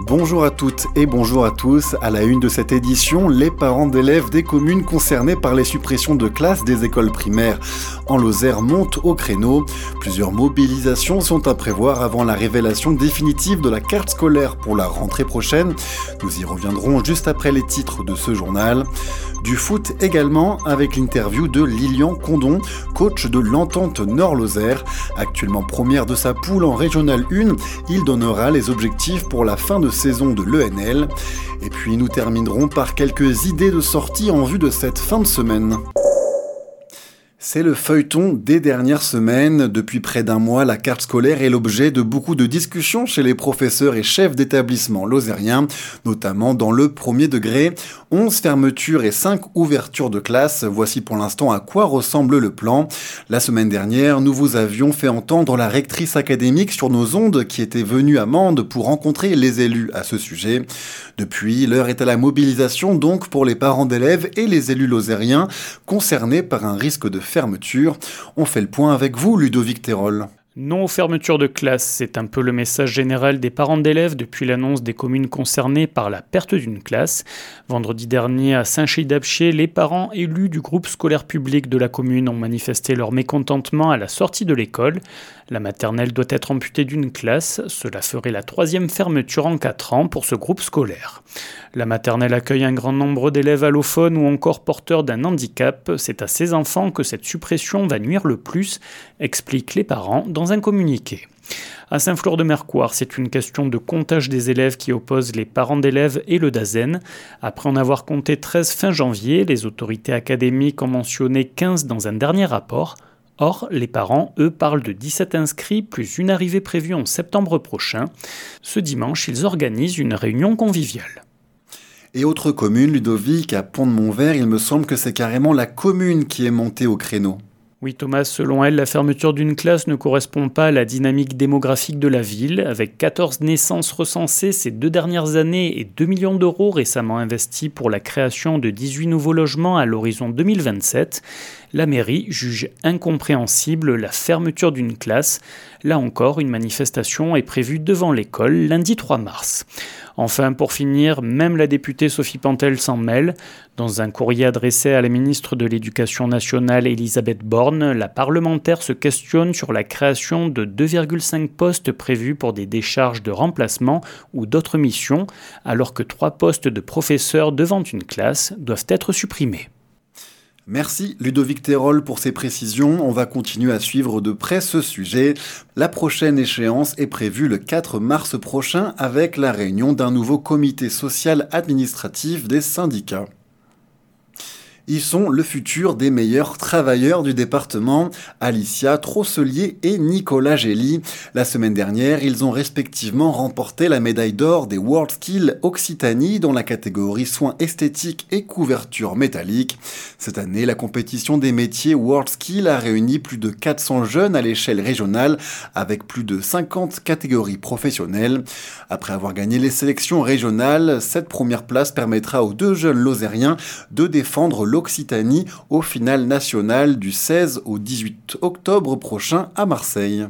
Bonjour à toutes et bonjour à tous. À la une de cette édition, les parents d'élèves des communes concernées par les suppressions de classes des écoles primaires en Lozère montent au créneau. Plusieurs mobilisations sont à prévoir avant la révélation définitive de la carte scolaire pour la rentrée prochaine. Nous y reviendrons juste après les titres de ce journal. Du foot également avec l'interview de Lilian Condon, coach de l'Entente Nord-Lozère. Actuellement première de sa poule en Régional 1, il donnera les objectifs pour la fin de saison de l'ENL. Et puis nous terminerons par quelques idées de sortie en vue de cette fin de semaine. C'est le feuilleton des dernières semaines. Depuis près d'un mois, la carte scolaire est l'objet de beaucoup de discussions chez les professeurs et chefs d'établissement lozériens, notamment dans le premier degré. 11 fermetures et 5 ouvertures de classe. Voici pour l'instant à quoi ressemble le plan. La semaine dernière, nous vous avions fait entendre la rectrice académique sur nos ondes qui était venue à Mende pour rencontrer les élus à ce sujet. Depuis, l'heure est à la mobilisation donc pour les parents d'élèves et les élus lozériens concernés par un risque de fermeture. On fait le point avec vous, Ludovic Terol. Non aux fermetures de classe, c'est un peu le message général des parents d'élèves depuis l'annonce des communes concernées par la perte d'une classe. Vendredi dernier, à Saint-Chély-d'Apcher, les parents élus du groupe scolaire public de la commune ont manifesté leur mécontentement à la sortie de l'école. La maternelle doit être amputée d'une classe, cela ferait la 3e fermeture en 4 ans pour ce groupe scolaire. La maternelle accueille un grand nombre d'élèves allophones ou encore porteurs d'un handicap. C'est à ces enfants que cette suppression va nuire le plus, expliquent les parents dans un communiqué. À Saint-Flour-de-Mercoire, c'est une question de comptage des élèves qui oppose les parents d'élèves et le DAZEN. Après en avoir compté 13 fin janvier, les autorités académiques ont mentionné 15 dans un dernier rapport. Or, les parents, eux, parlent de 17 inscrits plus une arrivée prévue en septembre prochain. Ce dimanche, ils organisent une réunion conviviale. Et autre commune, Ludovic, à Pont-de-Montvert, il me semble que c'est carrément la commune qui est montée au créneau. Oui Thomas, selon elle, la fermeture d'une classe ne correspond pas à la dynamique démographique de la ville. Avec 14 naissances recensées ces 2 dernières années et 2 millions d'euros récemment investis pour la création de 18 nouveaux logements à l'horizon 2027, la mairie juge incompréhensible la fermeture d'une classe. Là encore, une manifestation est prévue devant l'école lundi 3 mars. Enfin, pour finir, même la députée Sophie Pantel s'en mêle. Dans un courrier adressé à la ministre de l'Éducation nationale Elisabeth Borne, la parlementaire se questionne sur la création de 2,5 postes prévus pour des décharges de remplacement ou d'autres missions, alors que 3 postes de professeurs devant une classe doivent être supprimés. Merci Ludovic Terol pour ces précisions. On va continuer à suivre de près ce sujet. La prochaine échéance est prévue le 4 mars prochain avec la réunion d'un nouveau comité social administratif des syndicats. Ils sont le futur des meilleurs travailleurs du département, Alicia Trosselier et Nicolas Gély. La semaine dernière, ils ont respectivement remporté la médaille d'or des WorldSkills Occitanie dans la catégorie soins esthétiques et couverture métallique. Cette année, la compétition des métiers WorldSkills a réuni plus de 400 jeunes à l'échelle régionale avec plus de 50 catégories professionnelles. Après avoir gagné les sélections régionales, cette première place permettra aux 2 jeunes lozériens de défendre l'Occitanie au final national du 16 au 18 octobre prochain à Marseille.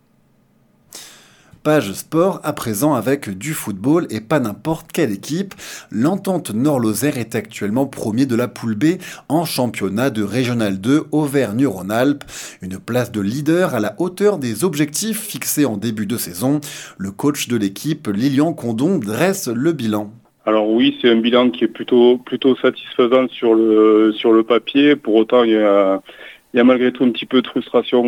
Page sport à présent avec du football et pas n'importe quelle équipe. L'Entente Nord-Lozère est actuellement premier de la poule B en championnat de Régional 2 Auvergne-Rhône-Alpes. Une place de leader à la hauteur des objectifs fixés en début de saison. Le coach de l'équipe, Lilian Condon, dresse le bilan. Alors oui, c'est un bilan qui est plutôt satisfaisant sur le papier. Pour autant, il y a malgré tout un petit peu de frustration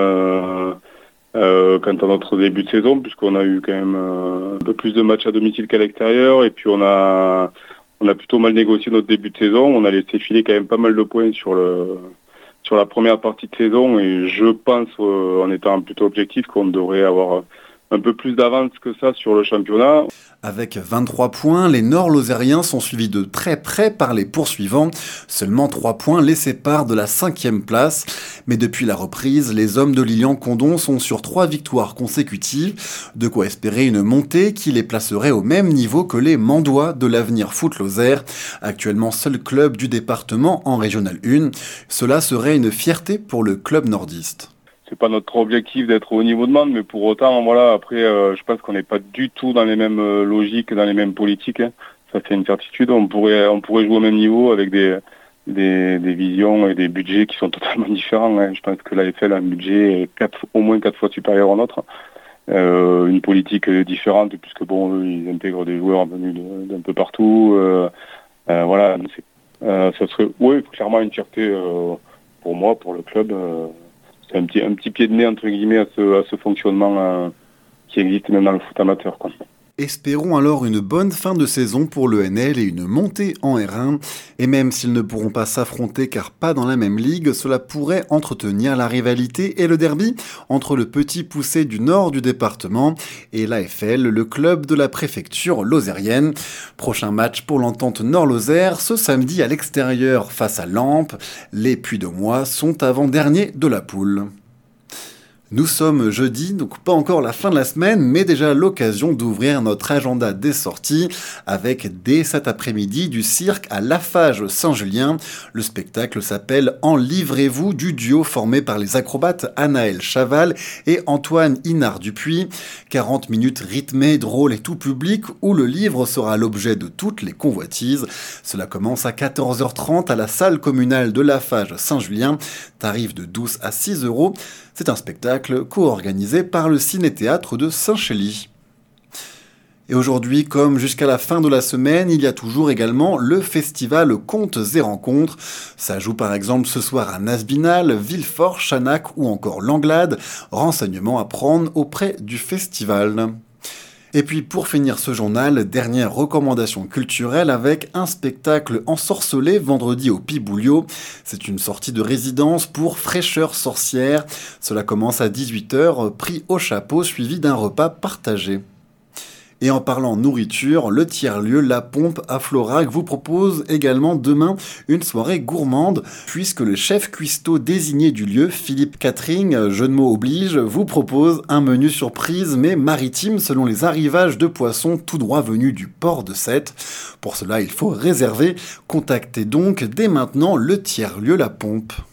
quant à notre début de saison, puisqu'on a eu quand même un peu plus de matchs à domicile qu'à l'extérieur, et puis on a plutôt mal négocié notre début de saison. On a laissé filer quand même pas mal de points sur la première partie de saison, et je pense, en étant plutôt objectif, qu'on devrait avoir un peu plus d'avance que ça sur le championnat. Avec 23 points, les Nord-Lozériens sont suivis de très près par les poursuivants. Seulement 3 points les séparent de la 5e place. Mais depuis la reprise, les hommes de Lilian Condon sont sur 3 victoires consécutives. De quoi espérer une montée qui les placerait au même niveau que les Mandois de l'Avenir Foot Lozère, actuellement seul club du département en Régional 1. Cela serait une fierté pour le club nordiste. c'est pas notre objectif d'être au niveau de Mende, mais pour autant, voilà, après, je pense qu'on n'est pas du tout dans les mêmes logiques, dans les mêmes politiques. Hein. Ça, c'est une certitude. On pourrait jouer au même niveau avec des visions et des budgets qui sont totalement différents. Hein. Je pense que l'AFL a un budget au moins 4 fois supérieur au nôtre. Une politique différente, puisque bon, eux, ils intègrent des joueurs venus d'un peu partout. Voilà, ça serait clairement une fierté pour moi, pour le club. C'est un petit pied de nez entre guillemets à ce fonctionnement qui existe même dans le foot amateur, quoi. Espérons alors une bonne fin de saison pour l'ENL et une montée en R1. Et même s'ils ne pourront pas s'affronter car pas dans la même ligue, cela pourrait entretenir la rivalité et le derby entre le petit poussé du nord du département et l'AFL, le club de la préfecture lozérienne. Prochain match pour l'entente Nord-Lozère ce samedi à l'extérieur face à Lampes. Les Puy-de-Mois sont avant-derniers de la poule. Nous sommes jeudi, donc pas encore la fin de la semaine, mais déjà l'occasion d'ouvrir notre agenda des sorties avec dès cet après-midi du cirque à Lafage Saint-Julien. Le spectacle s'appelle En livrez-vous du duo formé par les acrobates Anaël Chaval et Antoine Inard-Dupuis. 40 minutes rythmées, drôles et tout public où le livre sera l'objet de toutes les convoitises. Cela commence à 14h30 à la salle communale de Lafage Saint-Julien. Tarif de 12 à 6 €. C'est un spectacle co-organisé par le Ciné-Théâtre de Saint-Chély. Et aujourd'hui, comme jusqu'à la fin de la semaine, il y a toujours également le festival Contes et Rencontres. Ça joue par exemple ce soir à Nasbinal, Villefort, Chanac ou encore Langlade. Renseignements à prendre auprès du festival. Et puis pour finir ce journal, dernière recommandation culturelle avec un spectacle ensorcelé vendredi au Piboulio. C'est une sortie de résidence pour fraîcheur sorcière. Cela commence à 18h, prix au chapeau suivi d'un repas partagé. Et en parlant nourriture, le tiers-lieu La Pompe à Florac vous propose également demain une soirée gourmande, puisque le chef cuistot désigné du lieu, Philippe Catherine, jeu de mots oblige, vous propose un menu surprise mais maritime selon les arrivages de poissons tout droit venus du port de Sète. Pour cela, il faut réserver. Contactez donc dès maintenant le tiers-lieu La Pompe.